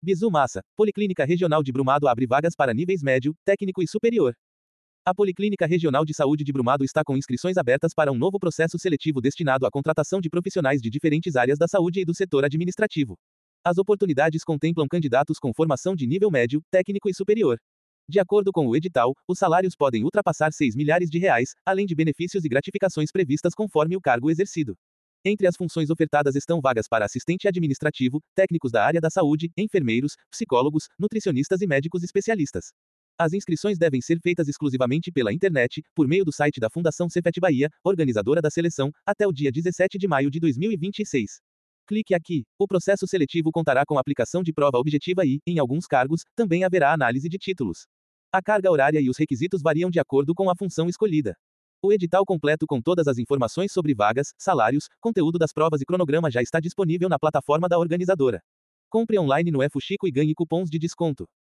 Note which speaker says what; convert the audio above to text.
Speaker 1: Bizu Massa. Policlínica Regional de Brumado abre vagas para níveis médio, técnico e superior. A Policlínica Regional de Saúde de Brumado está com inscrições abertas para um novo processo seletivo destinado à contratação de profissionais de diferentes áreas da saúde e do setor administrativo. As oportunidades contemplam candidatos com formação de nível médio, técnico e superior. De acordo com o edital, os salários podem ultrapassar 6 milhares de reais, além de benefícios e gratificações previstas conforme o cargo exercido. Entre as funções ofertadas estão vagas para assistente administrativo, técnicos da área da saúde, enfermeiros, psicólogos, nutricionistas e médicos especialistas. As inscrições devem ser feitas exclusivamente pela internet, por meio do site da Fundação Cefet Bahia, organizadora da seleção, até o dia 17 de maio de 2026. Clique aqui. O processo seletivo contará com aplicação de prova objetiva e, em alguns cargos, também haverá análise de títulos. A carga horária e os requisitos variam de acordo com a função escolhida. O edital completo com todas as informações sobre vagas, salários, conteúdo das provas e cronograma já está disponível na plataforma da organizadora. Compre online no Fuxico e ganhe cupons de desconto.